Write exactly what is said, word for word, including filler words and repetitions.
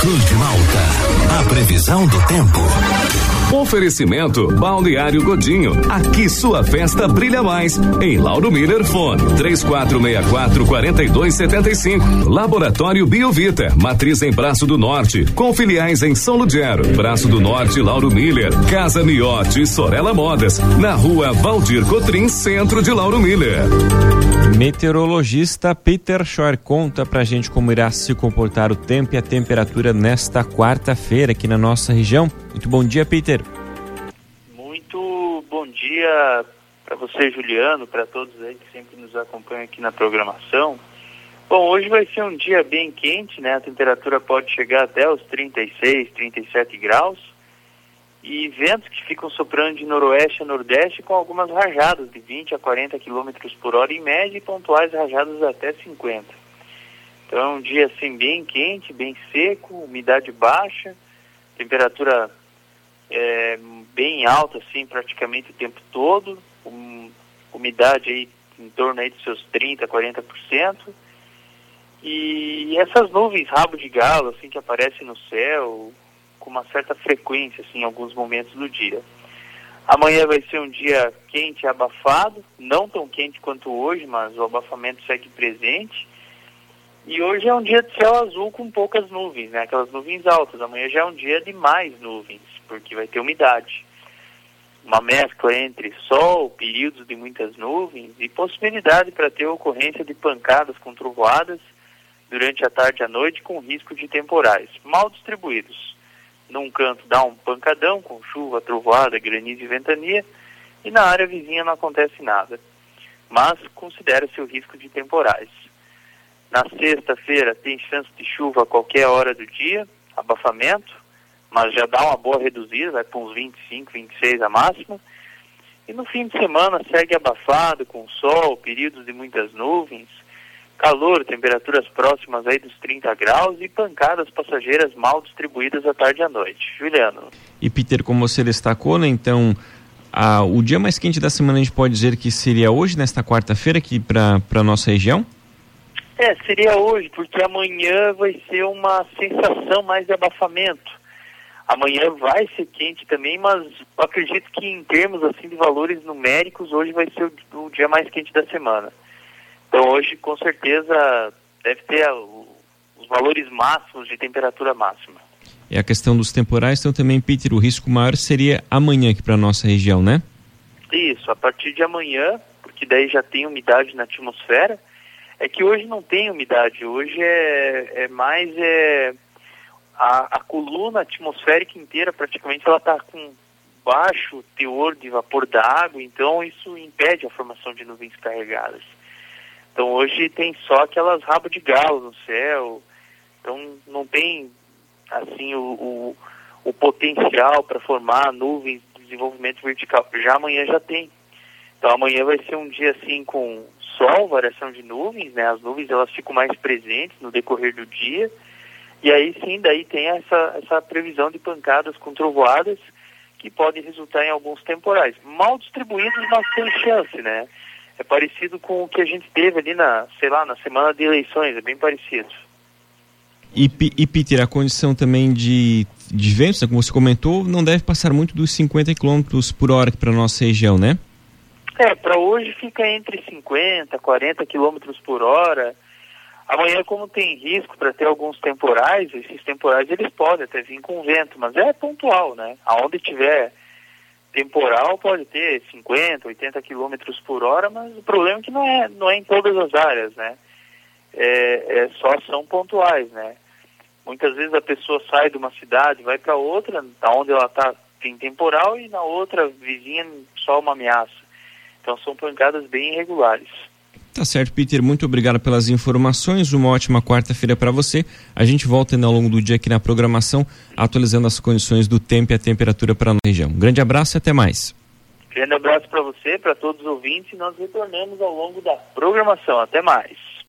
Cruz de Malta. A previsão do tempo. Oferecimento Balneário Godinho. Aqui sua festa brilha mais. Em Lauro Miller, fone três quatro seis quatro, quatro dois sete cinco. Laboratório Biovita, matriz em Braço do Norte, com filiais em São Ludgero, Braço do Norte, Lauro Miller, Casa Miotti, Sorella Modas, na rua Valdir Cotrim, centro de Lauro Miller. Meteorologista Peter Schor conta pra gente como irá se comportar o tempo e a temperatura nesta quarta-feira aqui na nossa região. Muito bom dia, Peter. Muito bom dia para você, Juliano, para todos aí que sempre nos acompanham aqui na programação. Bom, hoje vai ser um dia bem quente, né? A temperatura pode chegar até os trinta e seis, trinta e sete graus. E ventos que ficam soprando de noroeste a nordeste com algumas rajadas de vinte a quarenta quilômetros por hora em média e pontuais rajadas até cinquenta. Então é um dia assim bem quente, bem seco, umidade baixa, temperatura é, bem alta assim praticamente o tempo todo, um, umidade aí em torno aí dos seus trinta, quarenta por cento. E essas nuvens rabo de galo assim que aparecem no céu com uma certa frequência, assim, em alguns momentos do dia. Amanhã vai ser um dia quente e abafado, não tão quente quanto hoje, mas o abafamento segue presente. E hoje é um dia de céu azul com poucas nuvens, né? Aquelas nuvens altas. Amanhã já é um dia de mais nuvens, porque vai ter umidade. Uma mescla entre sol, períodos de muitas nuvens e possibilidade para ter ocorrência de pancadas com trovoadas durante a tarde e a noite com risco de temporais, mal distribuídos. Num canto dá um pancadão com chuva, trovoada, granizo e ventania, e na área vizinha não acontece nada. Mas considera-se o risco de temporais. Na sexta-feira tem chance de chuva a qualquer hora do dia, abafamento, mas já dá uma boa reduzida, vai para uns vinte e cinco, vinte e seis a máxima. E no fim de semana segue abafado, com sol, períodos de muitas nuvens, calor, temperaturas próximas aí dos trinta graus e pancadas passageiras mal distribuídas à tarde e à noite. Juliano. E Peter, como você destacou, né, então, a, o dia mais quente da semana a gente pode dizer que seria hoje, nesta quarta-feira, aqui para a nossa região? É, seria hoje, porque amanhã vai ser uma sensação mais de abafamento. Amanhã vai ser quente também, mas acredito que em termos assim de valores numéricos, hoje vai ser o, o dia mais quente da semana. Então hoje, com certeza, deve ter a, o, os valores máximos de temperatura máxima. E a questão dos temporais, então também, Peter, o risco maior seria amanhã aqui para a nossa região, né? Isso, a partir de amanhã, porque daí já tem umidade na atmosfera. É que hoje não tem umidade, hoje é, é mais... É, a, a coluna atmosférica inteira, praticamente, ela está com baixo teor de vapor da água, então isso impede a formação de nuvens carregadas. Então hoje tem só aquelas rabos de galo no céu, então não tem assim o, o, o potencial para formar nuvens de desenvolvimento vertical. Já amanhã já tem. Então amanhã vai ser um dia assim com sol, variação de nuvens, né? As nuvens elas ficam mais presentes no decorrer do dia. E aí sim, daí tem essa, essa previsão de pancadas com trovoadas que podem resultar em alguns temporais. Mal distribuídos, mas tem chance, né? É parecido com o que a gente teve ali na, sei lá, na semana de eleições, é bem parecido. E, e Peter, a condição também de, de ventos, né, como você comentou, não deve passar muito dos cinquenta quilômetros por hora para a nossa região, né? É, para hoje fica entre cinquenta, quarenta quilômetros por hora. Amanhã, como tem risco para ter alguns temporais, esses temporais eles podem até vir com vento, mas é pontual, né? Aonde tiver temporal pode ter cinquenta, oitenta quilômetros por hora, mas o problema é que não é, não é em todas as áreas, né? É, é só são pontuais, né? Muitas vezes a pessoa sai de uma cidade, vai para outra, onde ela está tem temporal, e na outra vizinha só uma ameaça. Então são pancadas bem irregulares. Tá certo, Peter, muito obrigado pelas informações, uma ótima quarta-feira para você. A gente volta ao longo do dia aqui na programação, atualizando as condições do tempo e a temperatura para a nossa região. Um grande abraço e até mais. Grande abraço para você, para todos os ouvintes, e nós retornamos ao longo da programação. Até mais.